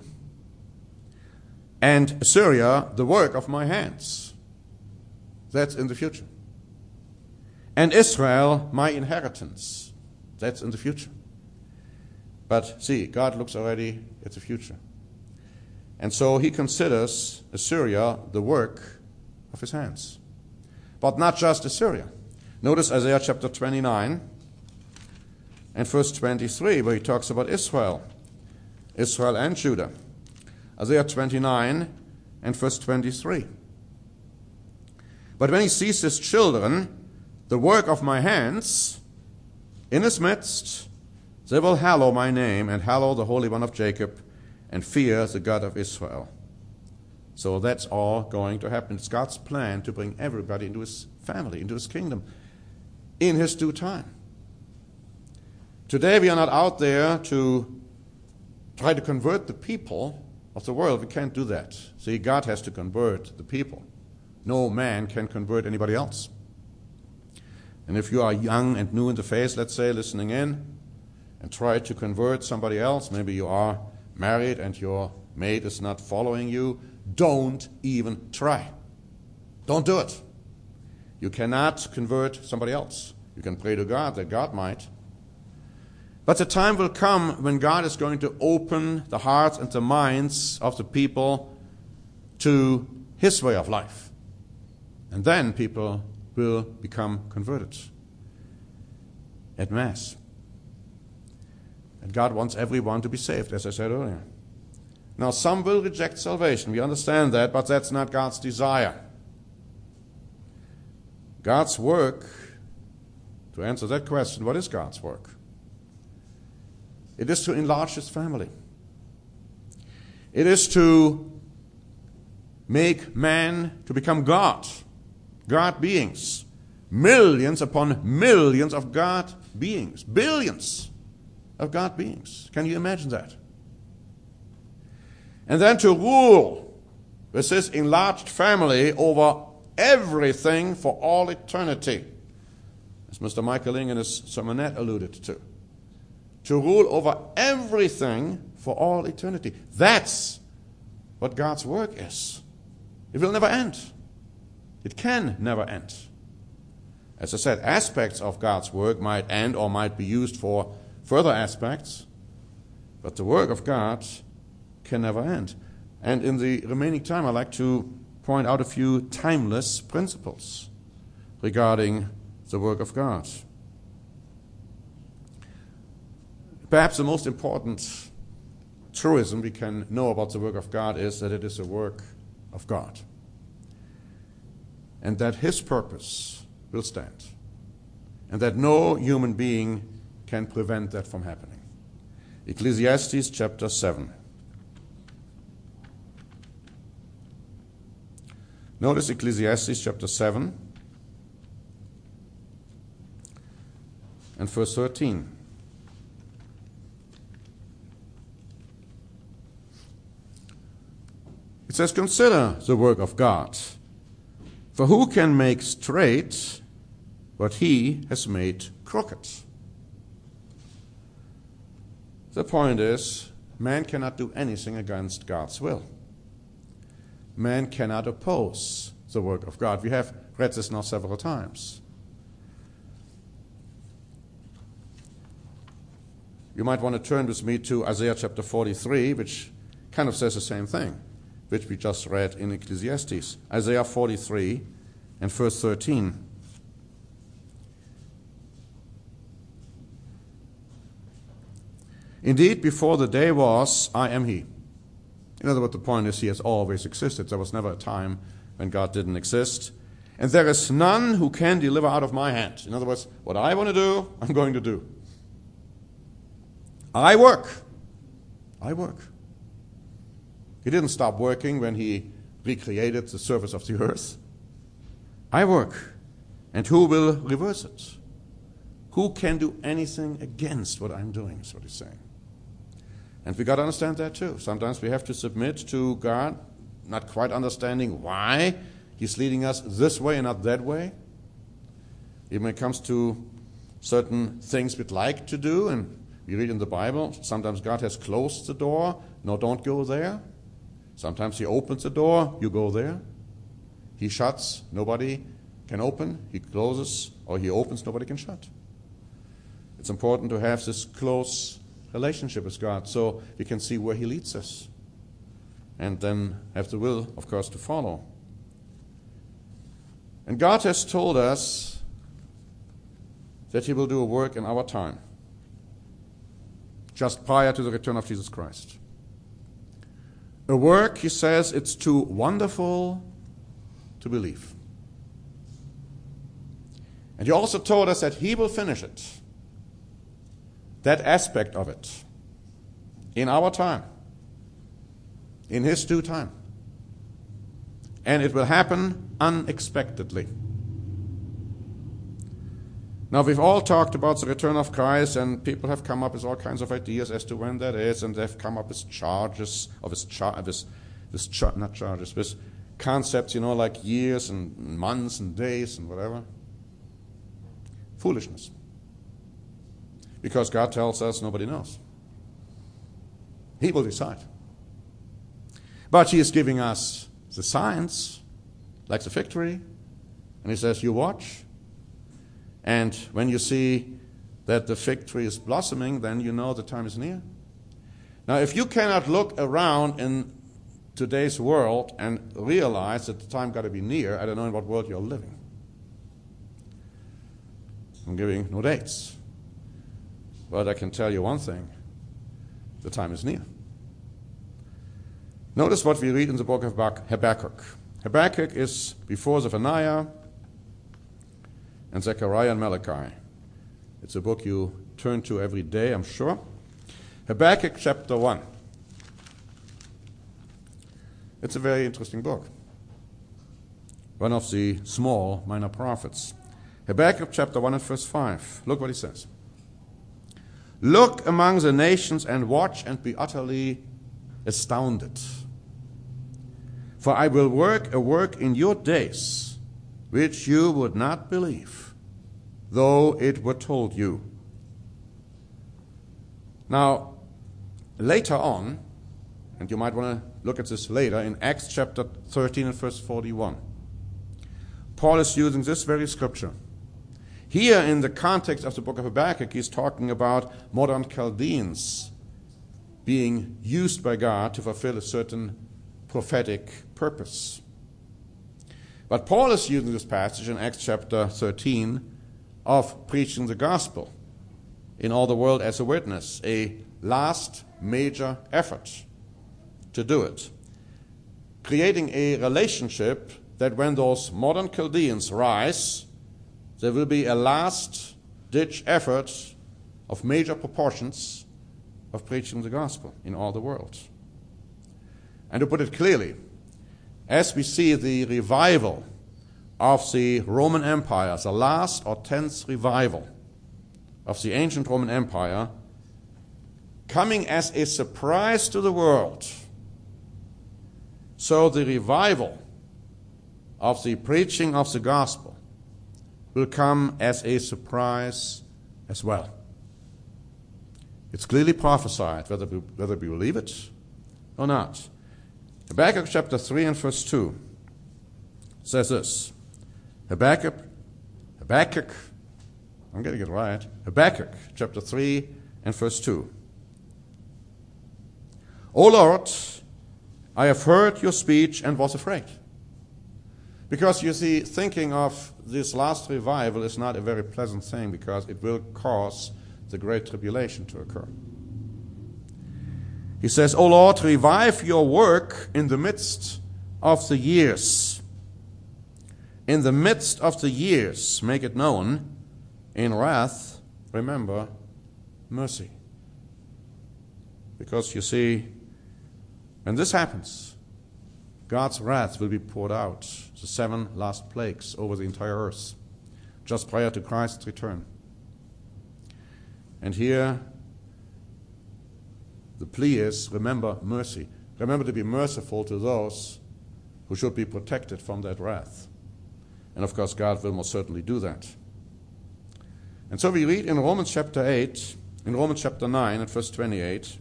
"And Assyria, the work of my hands." That's in the future. "And Israel, my inheritance." That's in the future. But see, God looks already at the future. And so he considers Assyria the work of his hands. But not just Assyria. Notice Isaiah chapter 29 and verse 23, where he talks about Israel and Judah. Isaiah 29 and verse 23. But when he sees his children, the work of my hands, in his midst, they will hallow my name and hallow the Holy One of Jacob and fear the God of Israel. So that's all going to happen. It's God's plan to bring everybody into his family, into his kingdom, in his due time. Today we are not out there to try to convert the people of the world. We can't do that. See, God has to convert the people. No man can convert anybody else. And if you are young and new in the faith, let's say, listening in, and try to convert somebody else, maybe you are married and your mate is not following you, don't even try. Don't do it. You cannot convert somebody else. You can pray to God that God might. But the time will come when God is going to open the hearts and the minds of the people to his way of life. And then people will become converted en masse. And God wants everyone to be saved, as I said earlier. Now, some will reject salvation. We understand that, but that's not God's desire. God's work, to answer that question, what is God's work? It is to enlarge his family. It is to make man to become God beings. Millions upon millions of God beings. Billions of God beings. Can you imagine that? And then to rule with this enlarged family over everything for all eternity, as Mr. Michael Ling in his sermonette alluded to. To rule over everything for all eternity. That's what God's work is. It will never end. It can never end. As I said, aspects of God's work might end or might be used for further aspects, but the work of God can never end. And in the remaining time, I'd like to point out a few timeless principles regarding the work of God. Perhaps the most important truism we can know about the work of God is that it is a work of God, and that his purpose will stand, and that no human being can prevent that from happening. Ecclesiastes chapter 7. Notice Ecclesiastes chapter 7 and verse 13. It says, "Consider the work of God, for who can make straight what he has made crooked?" The point is, man cannot do anything against God's will. Man cannot oppose the work of God. We have read this now several times. You might want to turn with me to Isaiah chapter 43, which kind of says the same thing, which we just read in Ecclesiastes. Isaiah 43 and verse 13. "Indeed, before the day was, I am he." In other words, the point is he has always existed. There was never a time when God didn't exist. "And there is none who can deliver out of my hand." In other words, what I want to do, I'm going to do. I work. He didn't stop working when he recreated the surface of the earth. I work. And who will reverse it? Who can do anything against what I'm doing, is what he's saying. And we got to understand that too. Sometimes we have to submit to God, not quite understanding why he's leading us this way and not that way. Even when it comes to certain things we'd like to do, and we read in the Bible, sometimes God has closed the door. No, don't go there. Sometimes he opens the door, you go there. He shuts, nobody can open. He closes, or he opens, nobody can shut. It's important to have this close relationship with God so we can see where he leads us, and then have the will, of course, to follow. And God has told us that he will do a work in our time. just prior to the return of Jesus Christ. A work, he says, it's too wonderful to believe. And he also told us that he will finish it, that aspect of it, in our time, in his due time. And it will happen unexpectedly. Now, we've all talked about the return of Christ, and people have come up with all kinds of ideas as to when that is, and they've come up with charges, or with concepts, like years and months and days and whatever. Foolishness. Because God tells us nobody knows. He will decide. But he is giving us the signs, like the fig tree, and he says, you watch, and when you see that the fig tree is blossoming, then you know the time is near. Now, if you cannot look around in today's world and realize that the time got to be near, I don't know in what world you're living. I'm giving no dates. But I can tell you one thing. The time is near. Notice what we read in the book of Habakkuk. Habakkuk is before Zephaniah and Zechariah and Malachi. It's a book you turn to every day, I'm sure. Habakkuk chapter 1. It's a very interesting book. One of the small minor prophets. Habakkuk chapter 1 and verse 5. Look what he says. Look among the nations and watch and be utterly astounded. For I will work a work in your days which you would not believe, though it were told you. Now, later on, and you might want to look at this later, in Acts chapter 13 and verse 41, Paul is using this very scripture. Here, in the context of the book of Habakkuk, he's talking about modern Chaldeans being used by God to fulfill a certain prophetic purpose. But Paul is using this passage in Acts chapter 13 of preaching the gospel in all the world as a witness, a last major effort to do it, creating a relationship that when those modern Chaldeans rise, there will be a last-ditch effort of major proportions of preaching the gospel in all the world. And to put it clearly, as we see the revival of the Roman Empire, the last or 10th revival of the ancient Roman Empire, coming as a surprise to the world, so the revival of the preaching of the gospel will come as a surprise as well. It's clearly prophesied, whether we believe it or not. Habakkuk chapter 3 and verse 2 says this. Habakkuk, I'm getting it right. Habakkuk chapter 3 and verse 2. O Lord, I have heard your speech and was afraid. Because you see, thinking of this last revival is not a very pleasant thing, because it will cause the great tribulation to occur. He says, O Lord, revive your work in the midst of the years. In the midst of the years, make it known. In wrath, remember mercy. Because you see, when this happens, God's wrath will be poured out, the 7 last plagues over the entire earth, just prior to Christ's return. And here, the plea is, remember mercy. Remember to be merciful to those who should be protected from that wrath. And of course, God will most certainly do that. And so we read in Romans chapter 8, in Romans chapter 9 and verse 28,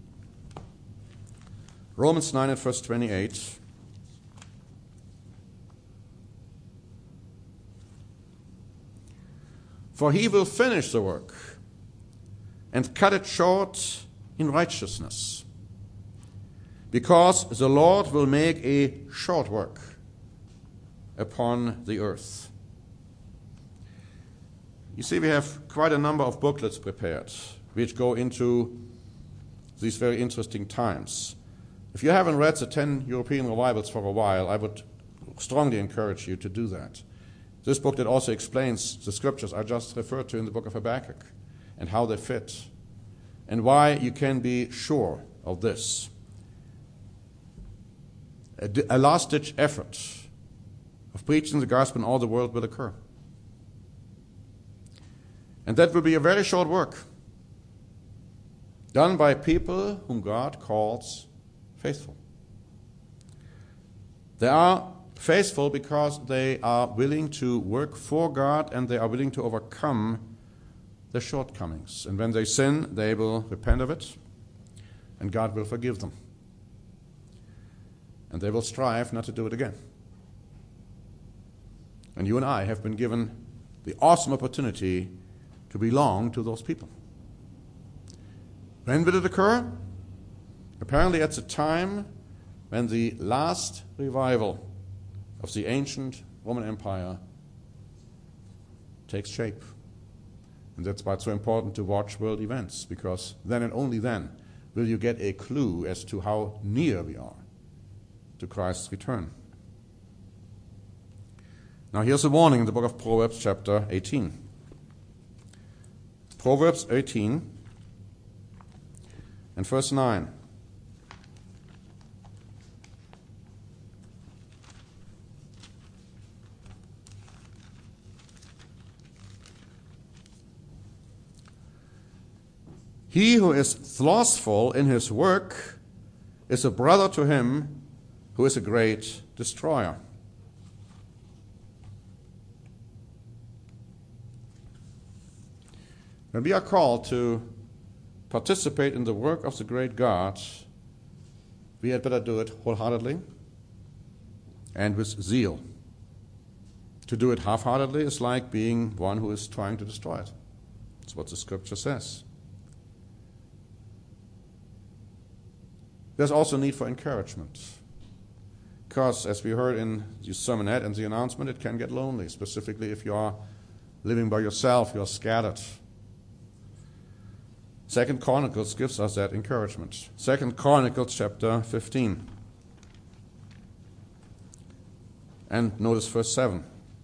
Romans 9 and verse 28, for he will finish the work and cut it short in righteousness, because the Lord will make a short work upon the earth. You see, we have quite a number of booklets prepared which go into these very interesting times. If you haven't read the 10 European revivals for a while, I would strongly encourage you to do that. This book that also explains the scriptures I just referred to in the book of Habakkuk and how they fit and why you can be sure of this. A last-ditch effort of preaching the gospel in all the world will occur. And that will be a very short work, done by people whom God calls faithful. They are faithful because they are willing to work for God and they are willing to overcome their shortcomings. And when they sin, they will repent of it, and God will forgive them. And they will strive not to do it again. And you and I have been given the awesome opportunity to belong to those people. When will it occur? Apparently at the time when the last revival of the ancient Roman Empire takes shape. And that's why it's so important to watch world events, because then and only then will you get a clue as to how near we are to Christ's return. Now here's a warning in the book of Proverbs chapter 18. Proverbs 18 and verse 9. He who is slothful in his work is a brother to him who is a great destroyer. When we are called to participate in the work of the great God, we had better do it wholeheartedly and with zeal. To do it half-heartedly is like being one who is trying to destroy it. That's what the scripture says. There's also need for encouragement. Because, as we heard in the sermonette and the announcement, it can get lonely, specifically if you are living by yourself, you're scattered. 2 Chronicles gives us that encouragement. 2 Chronicles chapter 15. And notice verse 7.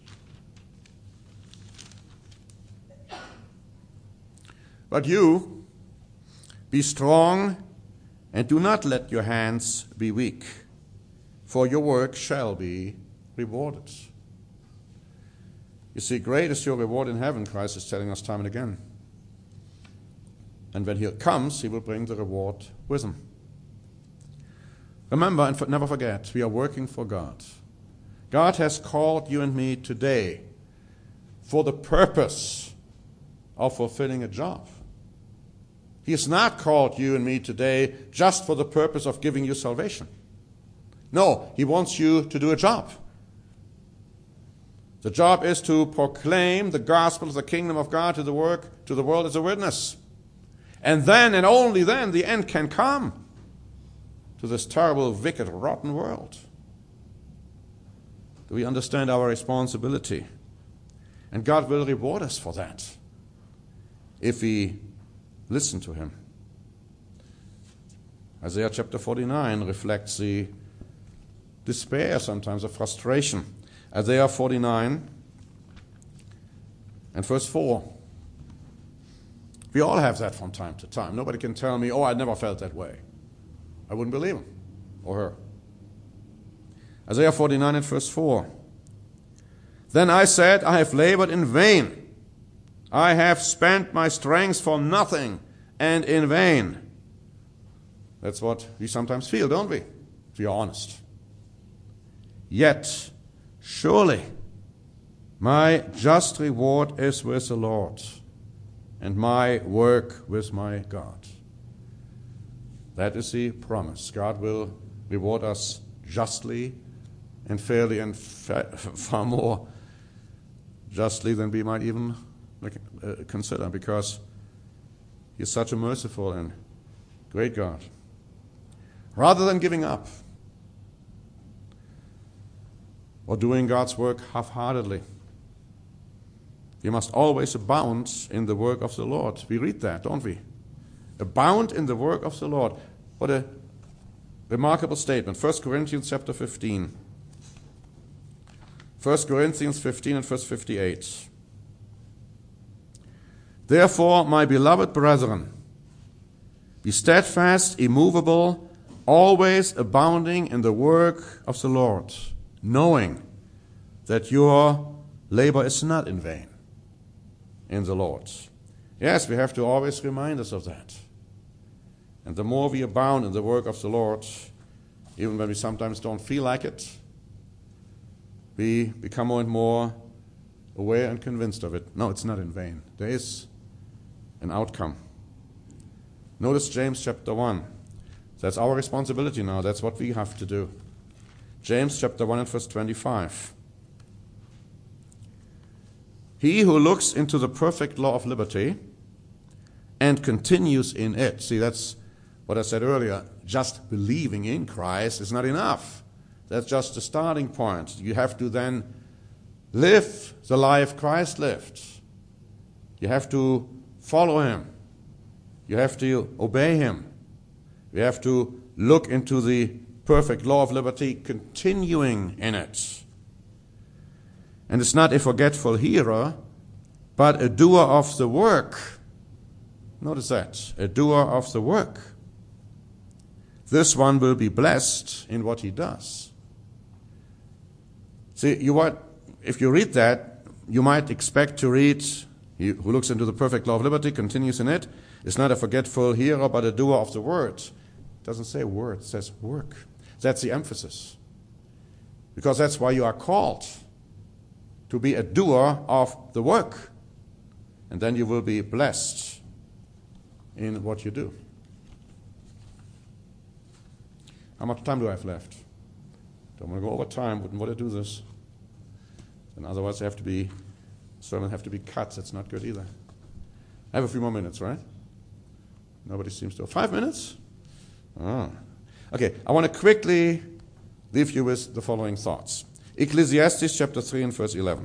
But you, be strong and do not let your hands be weak, for your work shall be rewarded. You see, great is your reward in heaven, Christ is telling us time and again. And when he comes, he will bring the reward with him. Remember and never forget, we are working for God. God has called you and me today for the purpose of fulfilling a job. He has not called you and me today just for the purpose of giving you salvation. No, he wants you to do a job. The job is to proclaim the gospel of the kingdom of God to the world as a witness. And then, and only then, the end can come to this terrible, wicked, rotten world. Do we understand our responsibility? And God will reward us for that if we listen to him. Isaiah chapter 49 reflects the despair, sometimes the frustration. Isaiah 49 and verse 4. We all have that from time to time. Nobody can tell me, oh, I never felt that way. I wouldn't believe him or her. Isaiah 49 and verse 4. Then I said, I have labored in vain. I have spent my strength for nothing and in vain. That's what we sometimes feel, don't we? If we are honest. Yet, surely, my just reward is with the Lord, and my work with my God. That is the promise. God will reward us justly and fairly and far more justly than we might even consider, because he is such a merciful and great God. Rather than giving up or doing God's work half-heartedly, you must always abound in the work of the Lord. We read that, don't we? Abound in the work of the Lord. What a remarkable statement. 1 Corinthians chapter 15. 1 Corinthians 15 and verse 58. Therefore, my beloved brethren, be steadfast, immovable, always abounding in the work of the Lord, knowing that your labor is not in vain in the Lord. Yes, we have to always remind us of that. And the more we abound in the work of the Lord, even when we sometimes don't feel like it, we become more and more aware and convinced of it. No, it's not in vain. There is an outcome. Notice James chapter 1. That's our responsibility now. That's what we have to do. James chapter 1 and verse 25. He who looks into the perfect law of liberty and continues in it. See, that's what I said earlier. Just believing in Christ is not enough. That's just the starting point. You have to then live the life Christ lived. You have to follow him. You have to obey him. You have to look into the perfect law of liberty, continuing in it. And it's not a forgetful hearer, but a doer of the work. Notice that. A doer of the work. This one will be blessed in what he does. See, if you read that, you might expect to read, he who looks into the perfect law of liberty, continues in it, is not a forgetful hearer, but a doer of the word. It doesn't say word, it says work. That's the emphasis. Because that's why you are called, to be a doer of the work. And then you will be blessed in what you do. How much time do I have left? Don't want to go over time, wouldn't want to do this. And otherwise sermon have to be cut. That's not good either. I have a few more minutes, right? Nobody seems to. 5 minutes? Okay, I want to quickly leave you with the following thoughts. Ecclesiastes chapter 3 and verse 11.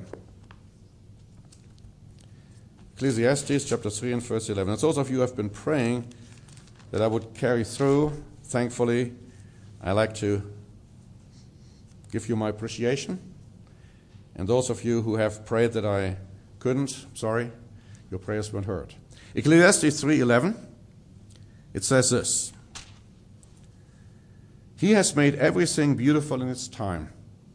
Ecclesiastes chapter 3 and verse 11. And those of you who have been praying that I would carry through, thankfully, I like to give you my appreciation. And those of you who have prayed that I couldn't, sorry, your prayers weren't heard. Ecclesiastes 3:11, it says this: He has made everything beautiful in its time.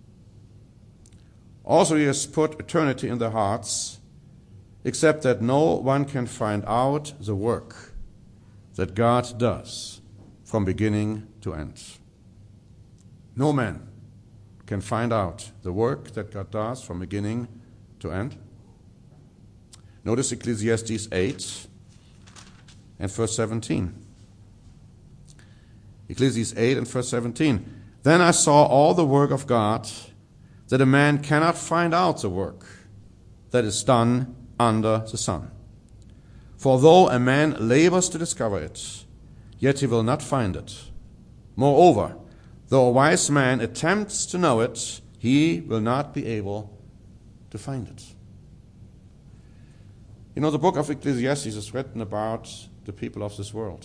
Also he has put eternity in their hearts, except that no one can find out the work that God does from beginning to end. No man can find out the work that God does from beginning to end. Notice Ecclesiastes 8 and verse 17. Ecclesiastes 8 and verse 17. Then I saw all the work of God, that a man cannot find out the work that is done under the sun. For though a man labors to discover it, yet he will not find it. Moreover, though a wise man attempts to know it, he will not be able to find it. You know, the book of Ecclesiastes is written about the people of this world.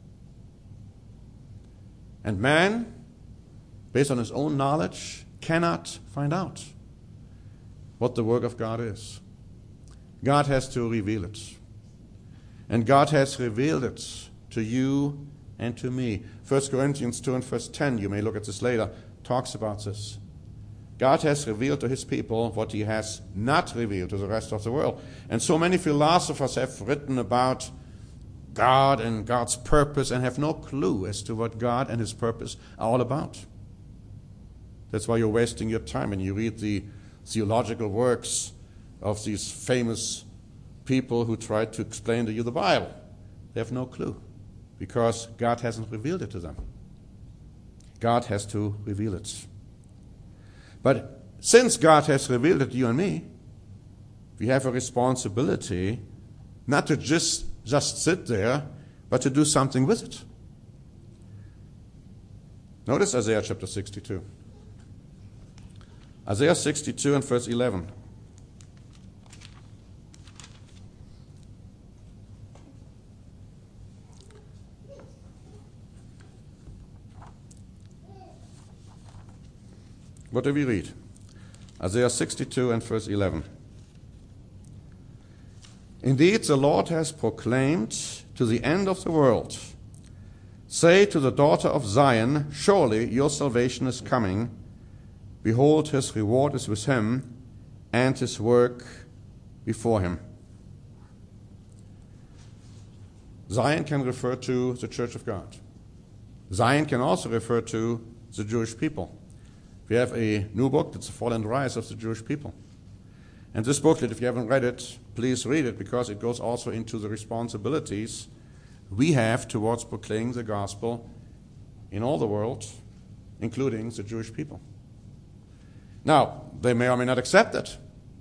And man, based on his own knowledge, cannot find out what the work of God is. God has to reveal it. And God has revealed it to you and to me. 1 Corinthians 2 and verse 10, you may look at this later, talks about this. God has revealed to his people what he has not revealed to the rest of the world. And so many philosophers have written about God and God's purpose and have no clue as to what God and his purpose are all about. That's why you're wasting your time and you read the theological works of these famous people who try to explain to you the Bible. They have no clue because God hasn't revealed it to them. God has to reveal it. But since God has revealed it to you and me, we have a responsibility not to just sit there, but to do something with it. Notice Isaiah chapter 62. Isaiah 62 and verse 11. What do we read? Isaiah 62 and verse 11. Indeed, the Lord has proclaimed to the end of the world, say to the daughter of Zion, surely your salvation is coming. Behold, his reward is with him, and his work before him. Zion can refer to the Church of God. Zion can also refer to the Jewish people. We have a new book that's the Fall and Rise of the Jewish people. And this booklet, if you haven't read it, please read it, because it goes also into the responsibilities we have towards proclaiming the gospel in all the world, including the Jewish people. Now, they may or may not accept it,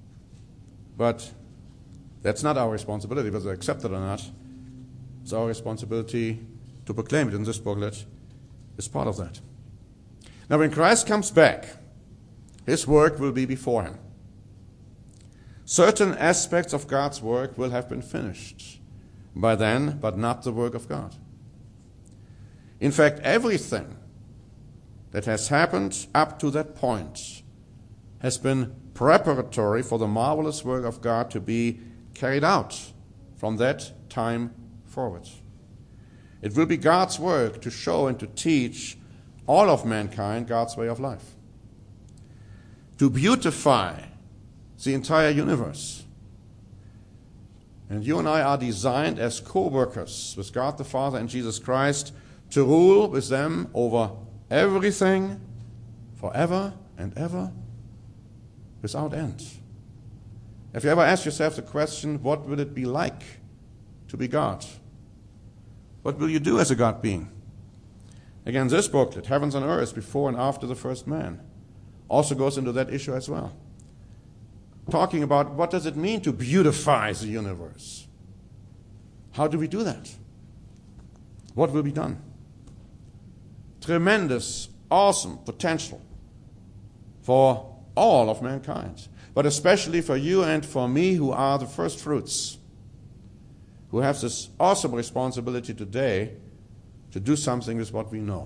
but that's not our responsibility, whether they accept it or not. It's our responsibility to proclaim it, and this booklet is part of that. Now, when Christ comes back, his work will be before him. Certain aspects of God's work will have been finished by then, but not the work of God. In fact, everything that has happened up to that point has been preparatory for the marvelous work of God to be carried out from that time forward. It will be God's work to show and to teach all of mankind God's way of life, to beautify the entire universe. And you and I are designed as co-workers with God the Father and Jesus Christ to rule with them over everything forever and ever without end. Have you ever asked yourself the question, what will it be like to be God? What will you do as a God being? Again, this booklet, Heavens and Earth, Before and After the First Man, also goes into that issue as well. Talking about what does it mean to beautify the universe? How do we do that? What will be done? Tremendous, awesome potential for all of mankind, but especially for you and for me, who are the first fruits, who have this awesome responsibility today to do something with what we know.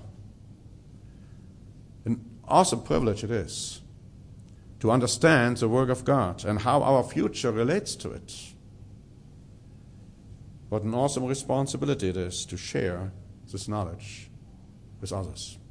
An awesome privilege it is to understand the work of God and how our future relates to it. What an awesome responsibility it is to share this knowledge with others.